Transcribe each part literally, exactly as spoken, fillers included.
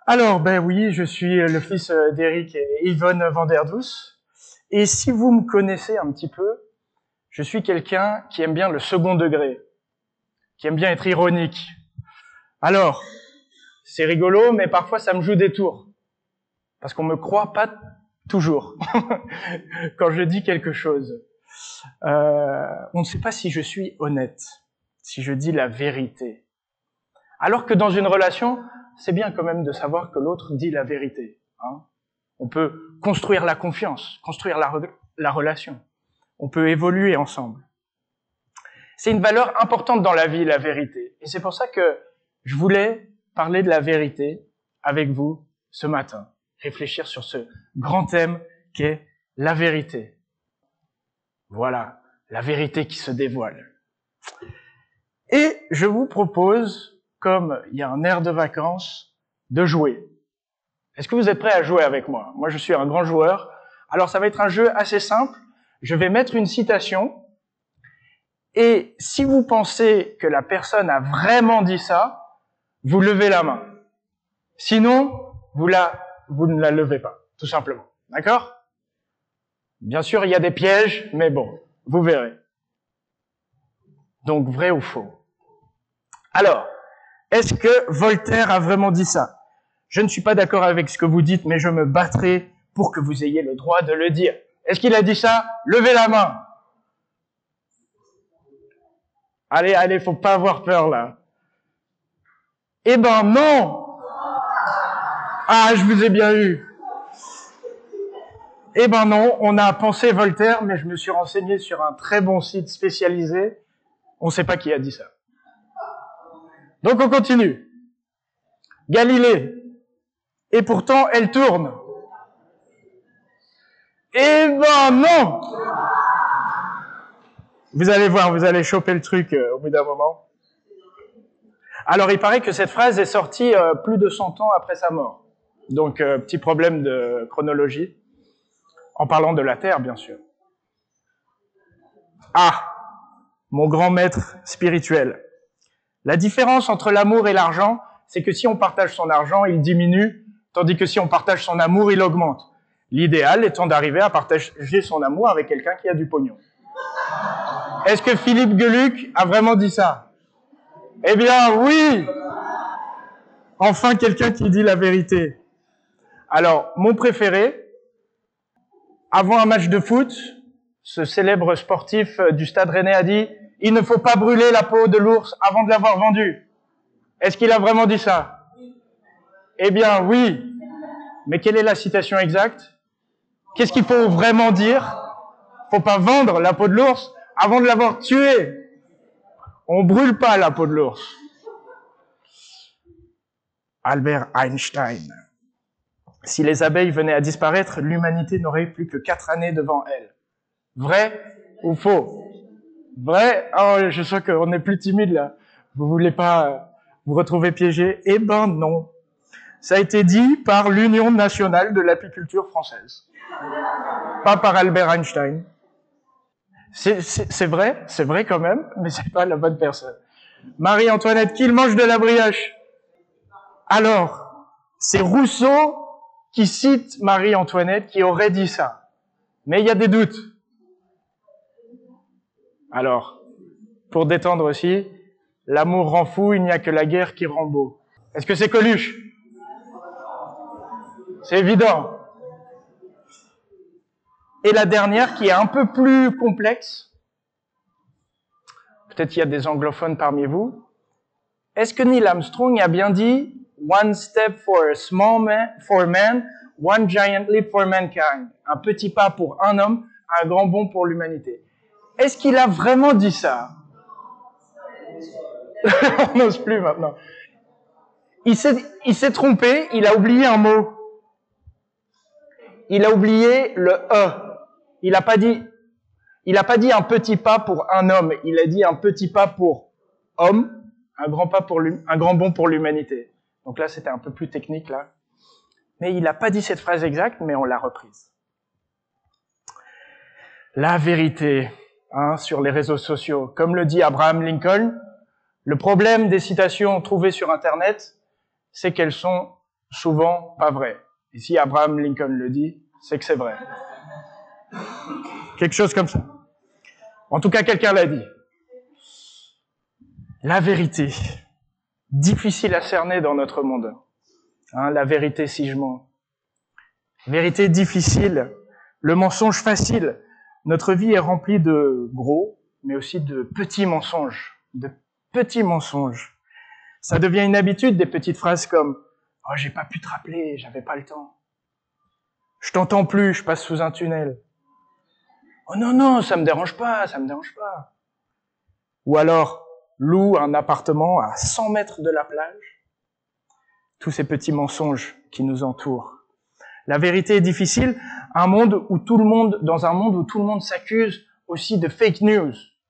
Alors, ben oui, je suis le fils d'Éric et Yvonne Vanderdouce. Et si vous me connaissez un petit peu, je suis quelqu'un qui aime bien le second degré, qui aime bien être ironique. Alors, c'est rigolo, mais parfois ça me joue des tours. Parce qu'on me croit pas toujours quand je dis quelque chose. Euh, on ne sait pas si je suis honnête, si je dis la vérité. Alors que dans une relation, c'est bien quand même de savoir que l'autre dit la vérité. Hein. On peut construire la confiance, construire la, re- la relation. On peut évoluer ensemble. C'est une valeur importante dans la vie, la vérité. Et c'est pour ça que je voulais parler de la vérité avec vous ce matin. Réfléchir sur ce grand thème qu'est la vérité. Voilà, la vérité qui se dévoile. Et je vous propose, comme il y a un air de vacances, de jouer. Est-ce que vous êtes prêts à jouer avec moi? Moi, je suis un grand joueur. Alors, ça va être un jeu assez simple. Je vais mettre une citation. Et si vous pensez que la personne a vraiment dit ça, vous levez la main. Sinon, vous, la, vous ne la levez pas, tout simplement. D'accord? Bien sûr, il y a des pièges, mais bon, vous verrez. Donc, vrai ou faux? Alors, est-ce que Voltaire a vraiment dit ça? Je ne suis pas d'accord avec ce que vous dites, mais je me battrai pour que vous ayez le droit de le dire. Est-ce qu'il a dit ça? Levez la main. Allez, allez, faut pas avoir peur, là. Eh ben, non! Ah, je vous ai bien eu. Eh ben non, on a pensé Voltaire, mais je me suis renseigné sur un très bon site spécialisé. On ne sait pas qui a dit ça. Donc on continue. Galilée. Et pourtant, elle tourne. Eh ben non! Vous allez voir, vous allez choper le truc euh, au bout d'un moment. Alors il paraît que cette phrase est sortie euh, plus de cent ans après sa mort. Donc euh, petit problème de chronologie. En parlant de la Terre, bien sûr. Ah, mon grand maître spirituel. La différence entre l'amour et l'argent, c'est que si on partage son argent, il diminue, tandis que si on partage son amour, il augmente. L'idéal étant d'arriver à partager son amour avec quelqu'un qui a du pognon. Est-ce que Philippe Geluck a vraiment dit ça? Eh bien, oui! Enfin, quelqu'un qui dit la vérité. Alors, mon préféré, avant un match de foot, ce célèbre sportif du Stade Rennais a dit « Il ne faut pas brûler la peau de l'ours avant de l'avoir vendu ». Est-ce qu'il a vraiment dit ça? Eh bien, oui. Mais quelle est la citation exacte? Qu'est-ce qu'il faut vraiment dire? Faut pas vendre la peau de l'ours avant de l'avoir tué. On brûle pas la peau de l'ours. Albert Einstein. Si les abeilles venaient à disparaître, l'humanité n'aurait plus que quatre années devant elle. Vrai ou faux? Vrai? Oh, je sens qu'on est plus timide là. Vous voulez pas vous retrouver piégé? Eh ben non. Ça a été dit par l'Union nationale de l'apiculture française. Pas par Albert Einstein. C'est, c'est, c'est vrai, c'est vrai quand même, mais c'est pas la bonne personne. Marie-Antoinette, qui mange de la brioche? Alors, c'est Rousseau qui cite Marie-Antoinette qui aurait dit ça. Mais il y a des doutes. Alors, pour détendre aussi, l'amour rend fou, il n'y a que la guerre qui rend beau. Est-ce que c'est Coluche? C'est évident. Et la dernière, qui est un peu plus complexe, peut-être qu'il y a des anglophones parmi vous, est-ce que Neil Armstrong a bien dit « One step for a small man, for man, one giant leap for mankind » un petit pas pour un homme, un grand bond pour l'humanité. Est-ce qu'il a vraiment dit ça? On n'ose plus maintenant. Il s'est, il s'est trompé, il a oublié un mot. Il a oublié le « e ». Il n'a pas dit, il a pas dit un petit pas pour un homme, il a dit un petit pas pour homme, un grand pas pour un grand bond pour l'humanité. Donc là, c'était un peu plus technique là. Mais il n'a pas dit cette phrase exacte, mais on l'a reprise. La vérité, hein, sur les réseaux sociaux. Comme le dit Abraham Lincoln, le problème des citations trouvées sur Internet, c'est qu'elles sont souvent pas vrai. Et si Abraham Lincoln le dit, c'est que c'est vrai. Quelque chose comme ça. En tout cas, quelqu'un l'a dit. La vérité, difficile à cerner dans notre monde. Hein, la vérité si je mens. Vérité difficile, le mensonge facile. Notre vie est remplie de gros, mais aussi de petits mensonges. De petits mensonges. Ça devient une habitude, des petites phrases comme « Oh, j'ai pas pu te rappeler, j'avais pas le temps. Je t'entends plus, je passe sous un tunnel. Oh non, non, ça me dérange pas, ça me dérange pas. » Ou alors, loue un appartement à cent mètres de la plage. Tous ces petits mensonges qui nous entourent. La vérité est difficile, un monde où tout le monde, dans un monde où tout le monde s'accuse aussi de fake news.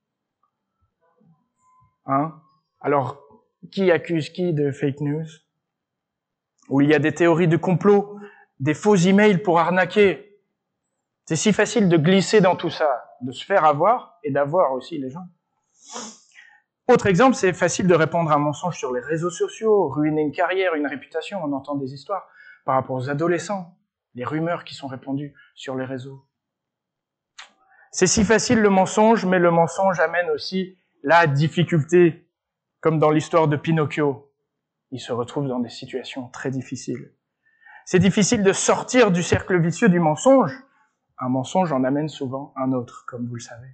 Hein? Alors, qui accuse qui de fake news? Où il y a des théories de complot, des faux emails pour arnaquer. C'est si facile de glisser dans tout ça, de se faire avoir et d'avoir aussi les gens. Autre exemple, c'est facile de répandre un mensonge sur les réseaux sociaux, ruiner une carrière, une réputation. On entend des histoires par rapport aux adolescents, les rumeurs qui sont répandues sur les réseaux. C'est si facile le mensonge, mais le mensonge amène aussi la difficulté, comme dans l'histoire de Pinocchio. Il se retrouve dans des situations très difficiles. C'est difficile de sortir du cercle vicieux du mensonge. Un mensonge en amène souvent un autre, comme vous le savez.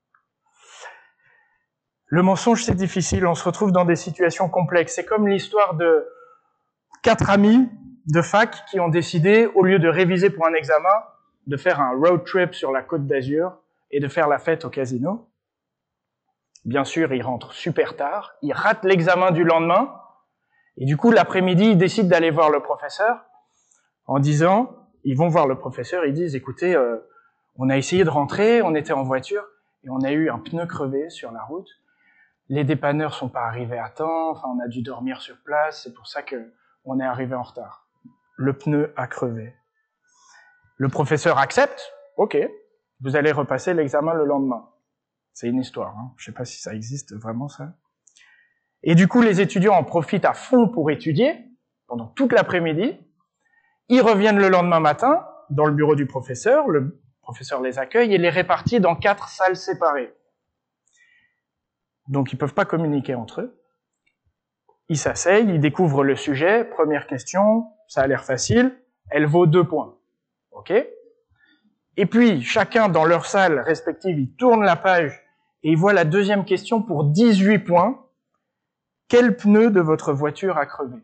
Le mensonge, c'est difficile, on se retrouve dans des situations complexes. C'est comme l'histoire de quatre amis de fac qui ont décidé, au lieu de réviser pour un examen, de faire un road trip sur la Côte d'Azur et de faire la fête au casino. Bien sûr, ils rentrent super tard, ils ratent l'examen du lendemain, et du coup, l'après-midi, ils décident d'aller voir le professeur en disant, ils vont voir le professeur, ils disent, écoutez, euh, on a essayé de rentrer, on était en voiture, et on a eu un pneu crevé sur la route. Les dépanneurs sont pas arrivés à temps, enfin, on a dû dormir sur place, c'est pour ça que on est arrivé en retard. Le pneu a crevé. Le professeur accepte, ok, vous allez repasser l'examen le lendemain. C'est une histoire, hein. Je sais pas si ça existe vraiment, ça. Et du coup, les étudiants en profitent à fond pour étudier, pendant toute l'après-midi. Ils reviennent le lendemain matin, dans le bureau du professeur, le professeur les accueille et les répartit dans quatre salles séparées. Donc, ils peuvent pas communiquer entre eux. Ils s'asseyent, ils découvrent le sujet. Première question, ça a l'air facile. Elle vaut deux points. OK? Et puis, chacun dans leur salle respective, ils tournent la page et ils voient la deuxième question pour dix-huit points. Quel pneu de votre voiture a crevé?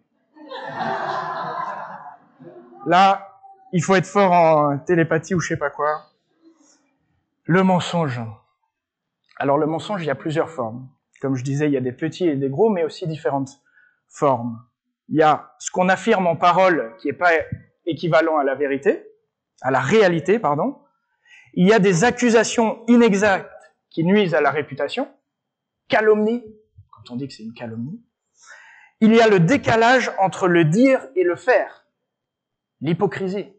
Là, il faut être fort en télépathie ou je sais pas quoi. Le mensonge. Alors, le mensonge, il y a plusieurs formes. Comme je disais, il y a des petits et des gros, mais aussi différentes formes. Il y a ce qu'on affirme en parole qui n'est pas équivalent à la vérité, à la réalité, pardon. Il y a des accusations inexactes qui nuisent à la réputation, calomnie, quand on dit que c'est une calomnie. Il y a le décalage entre le dire et le faire, l'hypocrisie.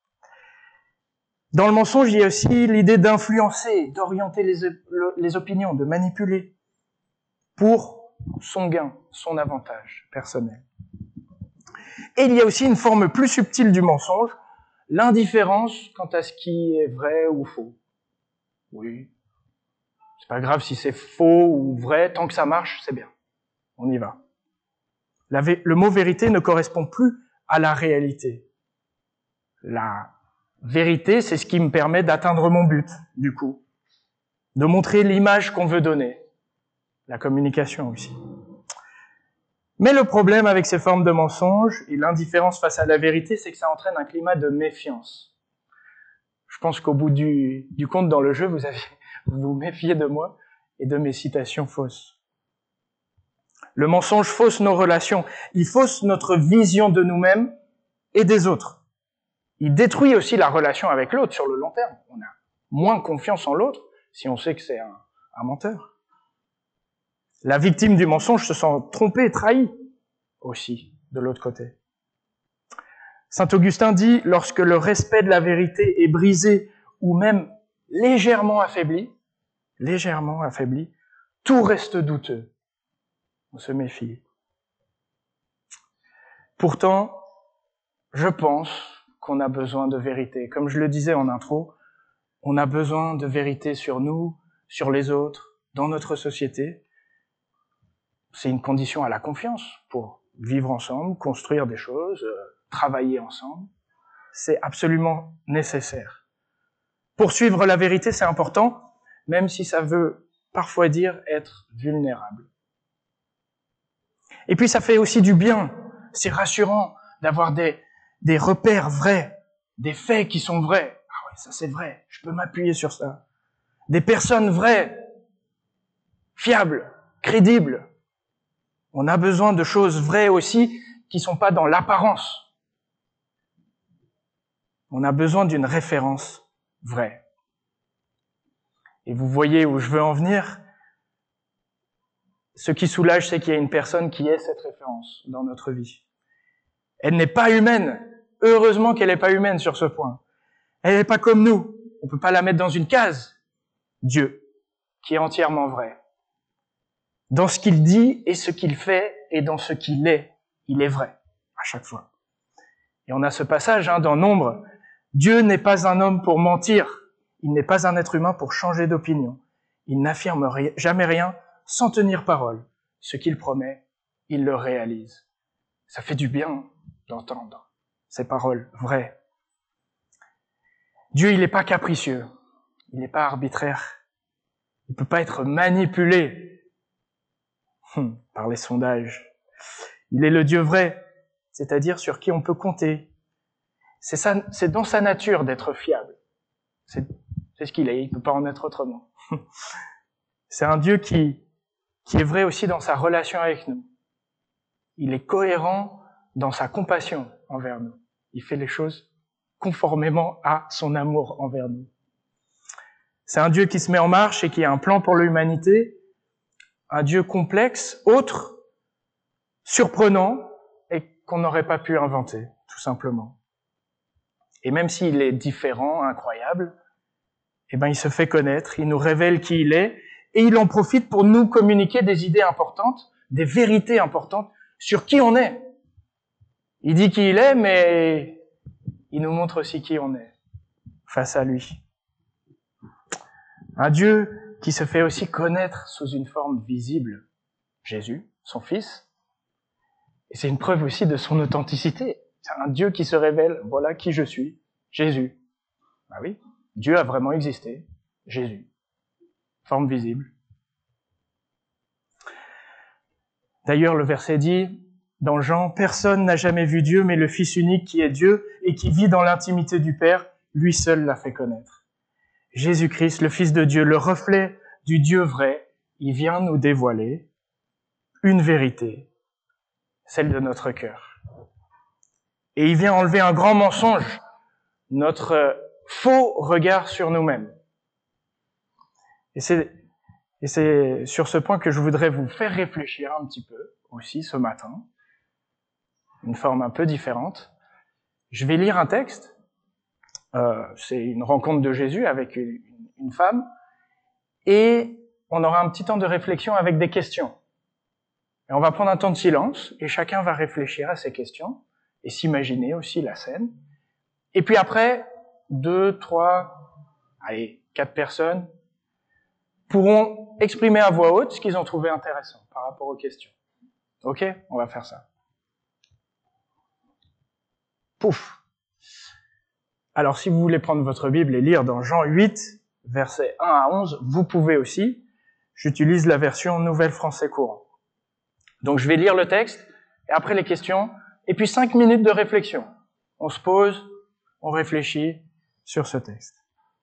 Dans le mensonge, il y a aussi l'idée d'influencer, d'orienter les, les opinions, de manipuler pour son gain, son avantage personnel. Et il y a aussi une forme plus subtile du mensonge, l'indifférence quant à ce qui est vrai ou faux. Oui, c'est pas grave si c'est faux ou vrai, tant que ça marche, c'est bien. On y va. La vé- le mot vérité ne correspond plus à la réalité. La vérité, c'est ce qui me permet d'atteindre mon but, du coup. De montrer l'image qu'on veut donner. La communication aussi. Mais le problème avec ces formes de mensonges et l'indifférence face à la vérité, c'est que ça entraîne un climat de méfiance. Je pense qu'au bout du, du compte dans le jeu, vous avez, vous vous méfiez de moi et de mes citations fausses. Le mensonge fausse nos relations. Il fausse notre vision de nous-mêmes et des autres. Il détruit aussi la relation avec l'autre sur le long terme. On a moins confiance en l'autre si on sait que c'est un, un menteur. La victime du mensonge se sent trompée, trahie aussi, de l'autre côté. Saint Augustin dit, lorsque le respect de la vérité est brisé ou même légèrement affaibli, légèrement affaibli, tout reste douteux. On se méfie. Pourtant, je pense qu'on a besoin de vérité. Comme je le disais en intro, on a besoin de vérité sur nous, sur les autres, dans notre société. C'est une condition à la confiance pour vivre ensemble, construire des choses, euh, travailler ensemble. C'est absolument nécessaire. Poursuivre la vérité, c'est important, même si ça veut parfois dire être vulnérable. Et puis ça fait aussi du bien. C'est rassurant d'avoir des, des repères vrais, des faits qui sont vrais. Ah ouais, ça c'est vrai, je peux m'appuyer sur ça. Des personnes vraies, fiables, crédibles. On a besoin de choses vraies aussi qui sont pas dans l'apparence. On a besoin d'une référence vraie. Et vous voyez où je veux en venir. Ce qui soulage, c'est qu'il y a une personne qui est cette référence dans notre vie. Elle n'est pas humaine. Heureusement qu'elle n'est pas humaine sur ce point. Elle n'est pas comme nous. On ne peut pas la mettre dans une case. Dieu, qui est entièrement vrai. Dans ce qu'il dit et ce qu'il fait et dans ce qu'il est, il est vrai à chaque fois. Et on a ce passage hein, dans Nombre. Dieu n'est pas un homme pour mentir. Il n'est pas un être humain pour changer d'opinion. Il n'affirme ri- jamais rien sans tenir parole. Ce qu'il promet, il le réalise. Ça fait du bien d'entendre ces paroles vraies. Dieu, il n'est pas capricieux. Il n'est pas arbitraire. Il ne peut pas être manipulé hum, par les sondages. Il est le Dieu vrai, c'est-à-dire sur qui on peut compter. C'est, ça, c'est dans sa nature d'être fiable. C'est, c'est ce qu'il est, il ne peut pas en être autrement. C'est un Dieu qui, qui est vrai aussi dans sa relation avec nous. Il est cohérent dans sa compassion envers nous. Il fait les choses conformément à son amour envers nous. C'est un Dieu qui se met en marche et qui a un plan pour l'humanité, un Dieu complexe, autre, surprenant et qu'on n'aurait pas pu inventer, tout simplement. Et même s'il est différent, incroyable, eh ben, il se fait connaître, il nous révèle qui il est, et il en profite pour nous communiquer des idées importantes, des vérités importantes sur qui on est. Il dit qui il est, mais il nous montre aussi qui on est face à lui. Un Dieu qui se fait aussi connaître sous une forme visible, Jésus, son Fils. Et c'est une preuve aussi de son authenticité. C'est un Dieu qui se révèle, voilà qui je suis, Jésus. Ah oui, Dieu a vraiment existé, Jésus. Forme visible. D'ailleurs, le verset dit, dans Jean, « Personne n'a jamais vu Dieu, mais le Fils unique qui est Dieu et qui vit dans l'intimité du Père, lui seul l'a fait connaître. » Jésus-Christ, le Fils de Dieu, le reflet du Dieu vrai, il vient nous dévoiler une vérité, celle de notre cœur. Et il vient enlever un grand mensonge, notre faux regard sur nous-mêmes. Et c'est, et c'est sur ce point que je voudrais vous faire réfléchir un petit peu aussi ce matin, une forme un peu différente. Je vais lire un texte. Euh, c'est une rencontre de Jésus avec une, une femme, et on aura un petit temps de réflexion avec des questions. Et on va prendre un temps de silence, et chacun va réfléchir à ces questions, et s'imaginer aussi la scène. Et puis après, deux, trois, allez, quatre personnes pourront exprimer à voix haute ce qu'ils ont trouvé intéressant par rapport aux questions. Ok ? On va faire ça. Pouf ! Alors, si vous voulez prendre votre Bible et lire dans Jean huit, versets un à onze, vous pouvez aussi. J'utilise la version Nouvelle Français Courant. Donc, je vais lire le texte, et après les questions, et puis cinq minutes de réflexion. On se pose, on réfléchit sur ce texte.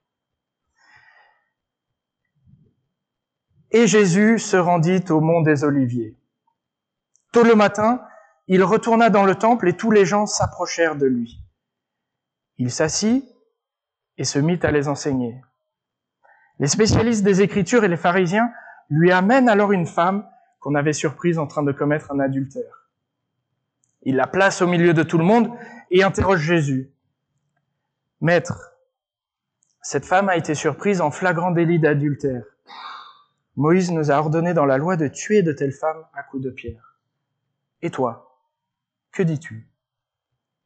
Et Jésus se rendit au mont des Oliviers. Tôt le matin, il retourna dans le temple et tous les gens s'approchèrent de lui. Il s'assit et se mit à les enseigner. Les spécialistes des Écritures et les pharisiens lui amènent alors une femme qu'on avait surprise en train de commettre un adultère. Il la place au milieu de tout le monde et interroge Jésus. « Maître, cette femme a été surprise en flagrant délit d'adultère. Moïse nous a ordonné dans la loi de tuer de telles femmes à coups de pierre. Et toi, que dis-tu »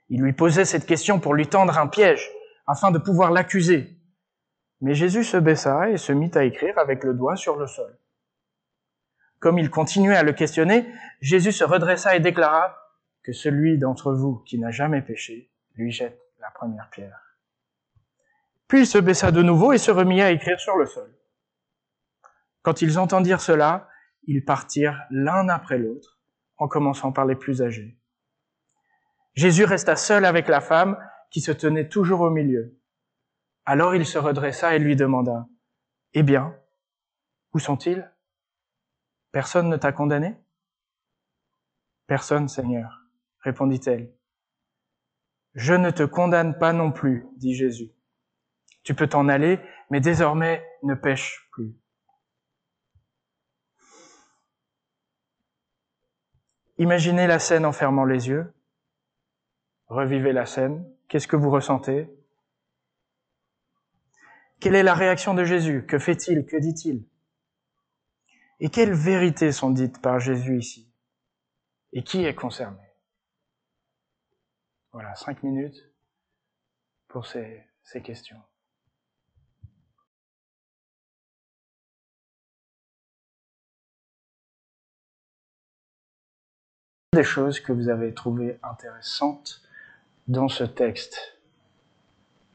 Il lui posait cette question pour lui tendre un piège, afin de pouvoir l'accuser. Mais Jésus se baissa et se mit à écrire avec le doigt sur le sol. Comme il continuait à le questionner, Jésus se redressa et déclara que celui d'entre vous qui n'a jamais péché lui jette la première pierre. Puis il se baissa de nouveau et se remit à écrire sur le sol. Quand ils entendirent cela, ils partirent l'un après l'autre, en commençant par les plus âgés. Jésus resta seul avec la femme qui se tenait toujours au milieu. Alors il se redressa et lui demanda, « Eh bien, où sont-ils ? Personne ne t'a condamné ? » ?»« Personne, Seigneur, » répondit-elle. « Je ne te condamne pas non plus, dit Jésus. Tu peux t'en aller, mais désormais ne pêche plus. » Imaginez la scène en fermant les yeux. Revivez la scène. Qu'est-ce que vous ressentez ? Quelle est la réaction de Jésus ? Que fait-il ? Que dit-il ? Et quelles vérités sont dites par Jésus ici ? Et qui est concerné ? Voilà, cinq minutes pour ces, ces questions. Des choses que vous avez trouvées intéressantes dans ce texte. Hein ?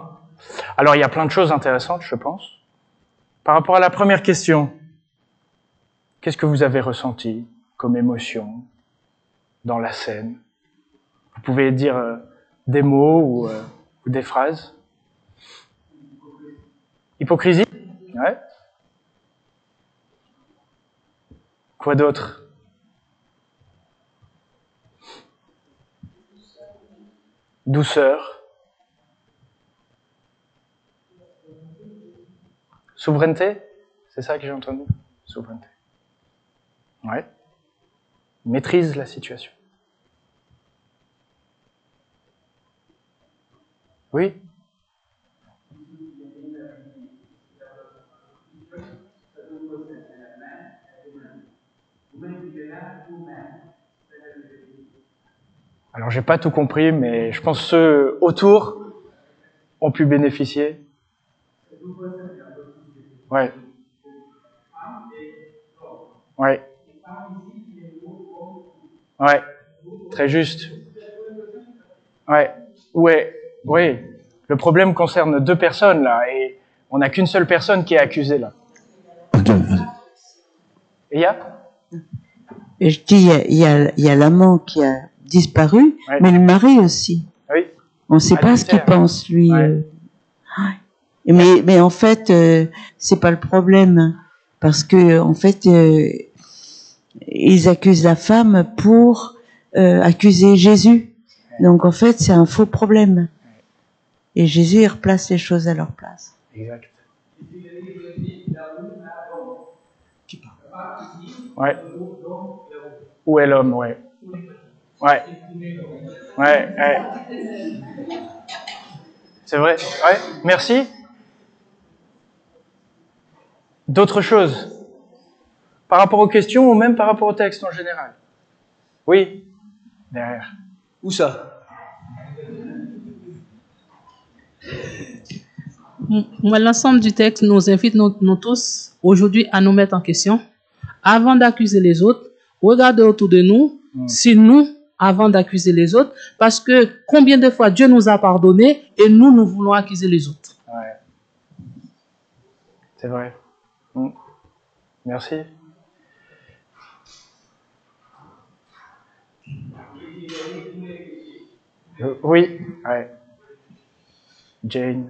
Alors, il y a plein de choses intéressantes, je pense. Par rapport à la première question, qu'est-ce que vous avez ressenti comme émotion dans la scène ? Vous pouvez dire euh, des mots ou, euh, ou des phrases. Hypocrisie ? Ouais. Quoi d'autre ? Douceur. Souveraineté ? C'est ça que j'ai entendu ? Souveraineté. Ouais. Maîtrise la situation. Oui ? Alors, j'ai pas tout compris, mais je pense que ceux autour ont pu bénéficier. Ouais. Ouais. Ouais. Très juste. Ouais. Ouais. Oui. Le problème concerne deux personnes, là, et on n'a qu'une seule personne qui est accusée, là. Et il y a ? Et je dis, il y a, il y a, il y a l'amant qui a disparu, ouais. Mais le mari aussi. Oui. On ne sait pas ce qu'il pense, lui. Ouais. Euh... Mais, mais en fait, euh, c'est pas le problème, parce que en fait, euh, ils accusent la femme pour euh, accuser Jésus. Donc en fait, c'est un faux problème. Et Jésus, il replace les choses à leur place. Exact. Ouais. Où est l'homme, ouais. Ouais. Ouais, ouais. C'est vrai. Ouais, merci. D'autres choses par rapport aux questions ou même par rapport au texte en général? Oui, derrière. Où ça? Moi, l'ensemble du texte nous invite, nous, nous tous, aujourd'hui, à nous mettre en question. Avant d'accuser les autres, regardez autour de nous, mmh. si nous, avant d'accuser les autres, parce que combien de fois Dieu nous a pardonné et nous, nous voulons accuser les autres. Ouais. C'est vrai. Mmh. Merci. Euh, oui, ouais. Jane.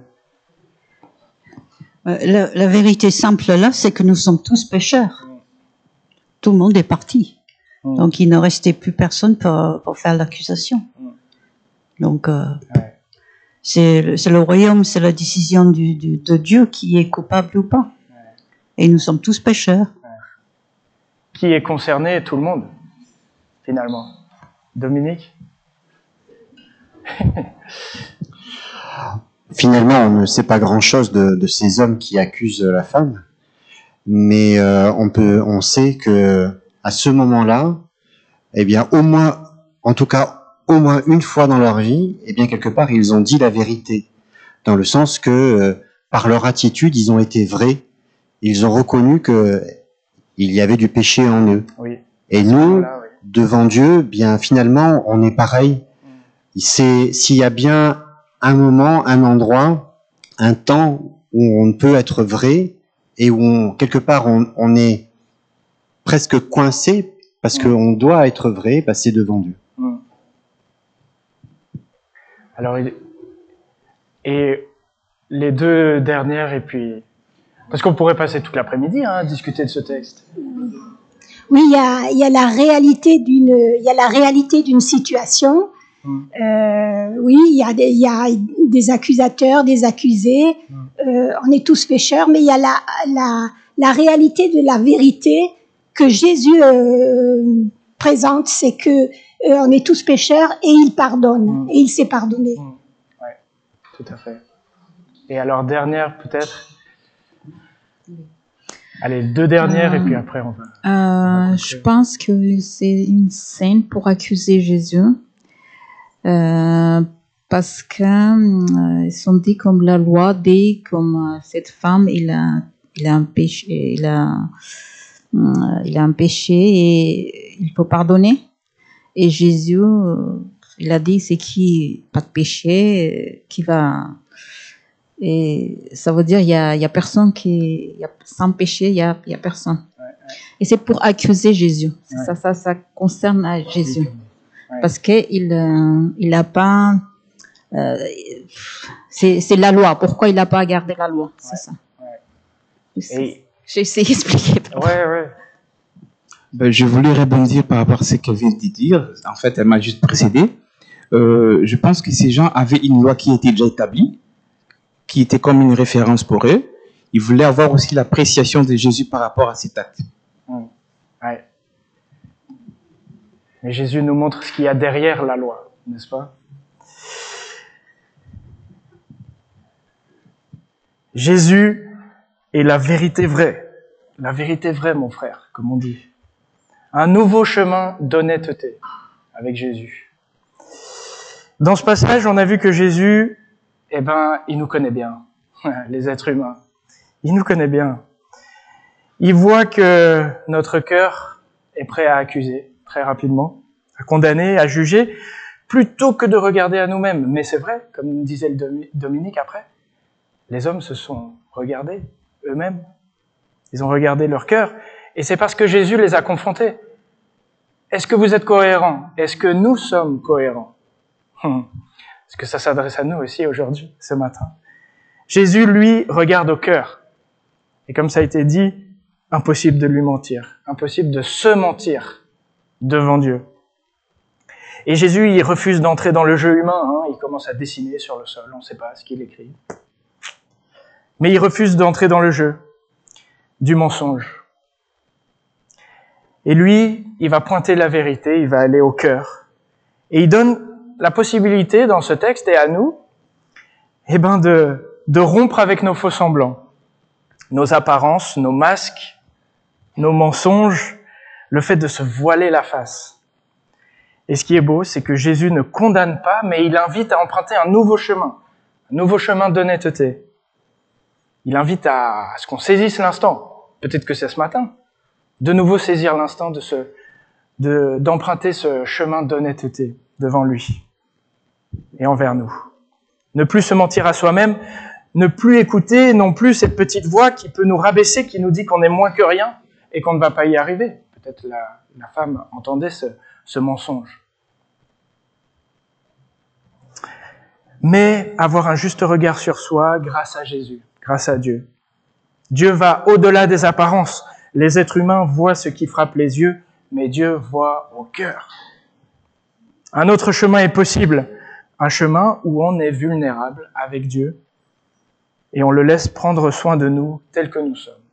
La, la vérité simple là, c'est que nous sommes tous pécheurs. Mm. Tout le monde est parti. Mm. Donc il ne restait plus personne pour, pour faire l'accusation. Mm. Donc euh, ouais. c'est, le, c'est le royaume, c'est la décision du, du, de Dieu qui est coupable ou pas. Ouais. Et nous sommes tous pécheurs. Ouais. Qui est concerné? Tout le monde, finalement. Dominique? Finalement, on ne sait pas grand-chose de, de ces hommes qui accusent la femme, mais euh, on peut, on sait que à ce moment-là, eh bien, au moins, en tout cas, au moins une fois dans leur vie, eh bien quelque part ils ont dit la vérité, dans le sens que euh, par leur attitude ils ont été vrais, ils ont reconnu que il y avait du péché en eux. Oui. Et nous, Voilà, oui. devant Dieu, bien finalement on est pareil. C'est s'il y a bien un moment, un endroit, un temps où on peut être vrai et où on, quelque part on, on est presque coincé parce Mm. qu'on doit être vrai, bah, c'est devant Dieu. Mm. Alors, il- et les deux dernières, et puis... Parce qu'on pourrait passer toute l'après-midi hein, à discuter de ce texte. Oui, il y a, il y a la réalité d'une, il y a la réalité d'une situation. Mm. Euh, oui, il y a des, il y a des accusateurs, des accusés. Mm. Euh, on est tous pécheurs, mais il y a la, la, la réalité de la vérité que Jésus euh, présente, c'est que euh, on est tous pécheurs et il pardonne, Mm. et il s'est pardonné. Mm. Ouais, tout à fait. Et alors, dernière peut-être. Allez, deux dernières, Euh, et puis après on va... Euh, je pense que c'est une scène pour accuser Jésus, euh, parce que euh, ils sont dit comme la loi dit comme euh, cette femme il a il a un péché il a euh, il a un péché et il faut pardonner, et Jésus euh, il a dit c'est qui pas de péché euh, qui va, et ça veut dire il y a il y a personne qui il y a, sans péché il y a il y a personne. Et c'est pour accuser Jésus. Ouais. Ça, ça, ça concerne à Jésus. Ouais. Parce qu'il euh, il a pas... Euh, c'est, c'est la loi. Pourquoi il n'a pas gardé la loi? C'est Ouais. ça. Ouais. C'est- Et... J'ai essayé d'expliquer. Ouais, ouais. Ben, je voulais rebondir par rapport à ce qu'elle vient de dire. En fait, elle m'a juste précédé. Euh, je pense que ces gens avaient une loi qui était déjà établie, qui était comme une référence pour eux. Ils voulaient avoir aussi l'appréciation de Jésus par rapport à cet acte. Mm. Ouais. Mais Jésus nous montre ce qu'il y a derrière la loi, n'est-ce pas? Jésus est la vérité vraie. La vérité vraie, mon frère, comme on dit. Un nouveau chemin d'honnêteté avec Jésus. Dans ce passage, on a vu que Jésus, eh ben, il nous connaît bien, les êtres humains. Il nous connaît bien. Il voit que notre cœur est prêt à accuser très rapidement, à condamner, à juger, plutôt que de regarder à nous-mêmes. Mais c'est vrai, comme disait le Domi- Dominique après, les hommes se sont regardés eux-mêmes. Ils ont regardé leur cœur. Et c'est parce que Jésus les a confrontés. Est-ce que vous êtes cohérents? Est-ce que nous sommes cohérents? Hum. Est-ce que ça s'adresse à nous aussi aujourd'hui, ce matin? Jésus, lui, regarde au cœur. Et comme ça a été dit, impossible de lui mentir. Impossible de se mentir devant Dieu. Et Jésus, il refuse d'entrer dans le jeu humain. Hein. Il commence à dessiner sur le sol. On ne sait pas ce qu'il écrit. Mais il refuse d'entrer dans le jeu du mensonge. Et lui, il va pointer la vérité, il va aller au cœur. Et il donne la possibilité, dans ce texte et à nous, eh ben de, de rompre avec nos faux semblants, nos apparences, nos masques, nos mensonges, le fait de se voiler la face. Et ce qui est beau, c'est que Jésus ne condamne pas, mais il invite à emprunter un nouveau chemin, un nouveau chemin d'honnêteté. Il invite à, à ce qu'on saisisse l'instant. Peut-être que c'est ce matin. De nouveau saisir l'instant de ce, de, d'emprunter ce chemin d'honnêteté devant lui et envers nous. Ne plus se mentir à soi-même, ne plus écouter non plus cette petite voix qui peut nous rabaisser, qui nous dit qu'on est moins que rien et qu'on ne va pas y arriver. Peut-être la, la femme entendait ce, ce mensonge. Mais avoir un juste regard sur soi grâce à Jésus, grâce à Dieu. Dieu va au-delà des apparences. Les êtres humains voient ce qui frappe les yeux, mais Dieu voit au cœur. Un autre chemin est possible, un chemin où on est vulnérable avec Dieu et on le laisse prendre soin de nous tels que nous sommes.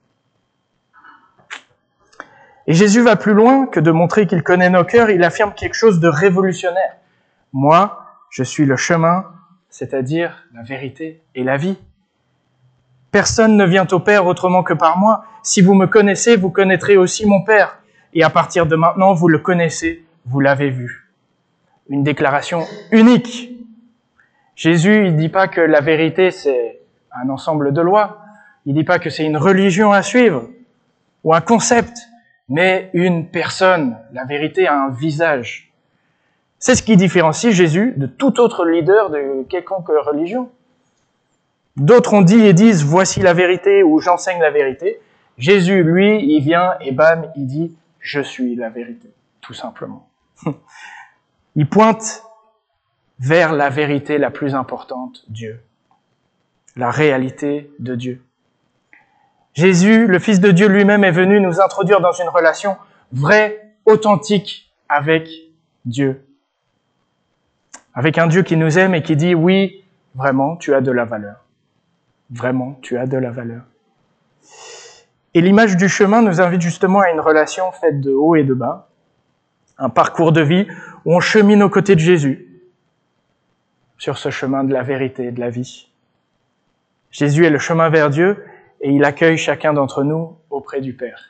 Et Jésus va plus loin que de montrer qu'il connaît nos cœurs, il affirme quelque chose de révolutionnaire. Moi, je suis le chemin, c'est-à-dire la vérité et la vie. Personne ne vient au Père autrement que par moi. Si vous me connaissez, vous connaîtrez aussi mon Père. Et à partir de maintenant, vous le connaissez, vous l'avez vu. une déclaration unique. Jésus, il dit pas que la vérité, c'est un ensemble de lois. Il dit pas que c'est une religion à suivre ou un concept, mais une personne. La vérité a un visage. C'est ce qui différencie Jésus de tout autre leader de quelconque religion. D'autres ont dit et disent « voici la vérité » ou « j'enseigne la vérité ». Jésus, lui, il vient et bam, il dit « je suis la vérité », tout simplement. Il pointe vers la vérité la plus importante, Dieu. La réalité de Dieu. Jésus, le Fils de Dieu lui-même, est venu nous introduire dans une relation vraie, authentique avec Dieu. Avec un Dieu qui nous aime et qui dit « oui, vraiment, tu as de la valeur. Vraiment, tu as de la valeur. » Et l'image du chemin nous invite justement à une relation faite de haut et de bas, un parcours de vie où on chemine aux côtés de Jésus sur ce chemin de la vérité et de la vie. Jésus est le chemin vers Dieu et il accueille chacun d'entre nous auprès du Père.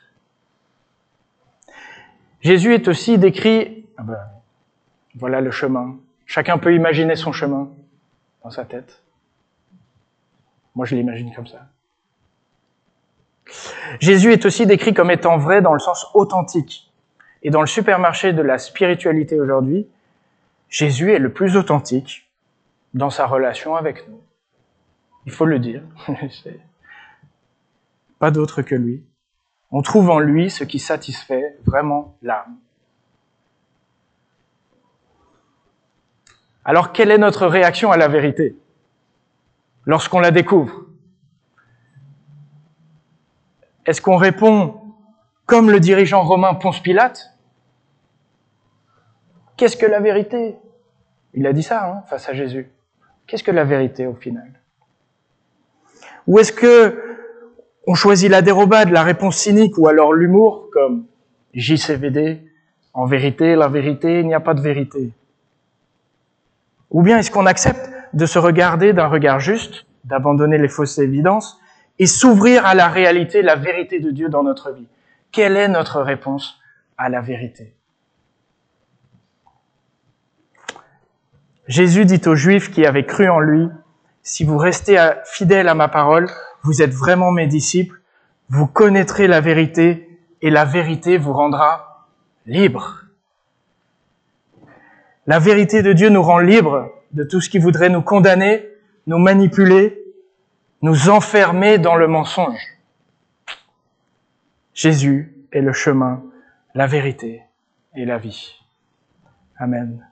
Jésus est aussi décrit, ah ben, voilà le chemin. Chacun peut imaginer son chemin dans sa tête. Moi, je l'imagine comme ça. Jésus est aussi décrit comme étant vrai dans le sens authentique. Et dans le supermarché de la spiritualité aujourd'hui, Jésus est le plus authentique dans sa relation avec nous. Il faut le dire. Pas d'autre que lui. On trouve en lui ce qui satisfait vraiment l'âme. Alors, quelle est notre réaction à la vérité lorsqu'on la découvre? Est-ce qu'on répond comme le dirigeant romain Ponce Pilate? Qu'est-ce que la vérité? Il a dit ça hein, face à Jésus. Qu'est-ce que la vérité au final? Ou est-ce que on choisit la dérobade, la réponse cynique ou alors l'humour comme J C V D, en vérité, la vérité, il n'y a pas de vérité? Ou bien est-ce qu'on accepte de se regarder d'un regard juste, d'abandonner les fausses évidences et s'ouvrir à la réalité, la vérité de Dieu dans notre vie? Quelle est notre réponse à la vérité? Jésus dit aux Juifs qui avaient cru en lui, « Si vous restez fidèles à ma parole, vous êtes vraiment mes disciples, vous connaîtrez la vérité et la vérité vous rendra libres. » La vérité de Dieu nous rend libres de tout ce qui voudrait nous condamner, nous manipuler, nous enfermer dans le mensonge. Jésus est le chemin, la vérité et la vie. Amen.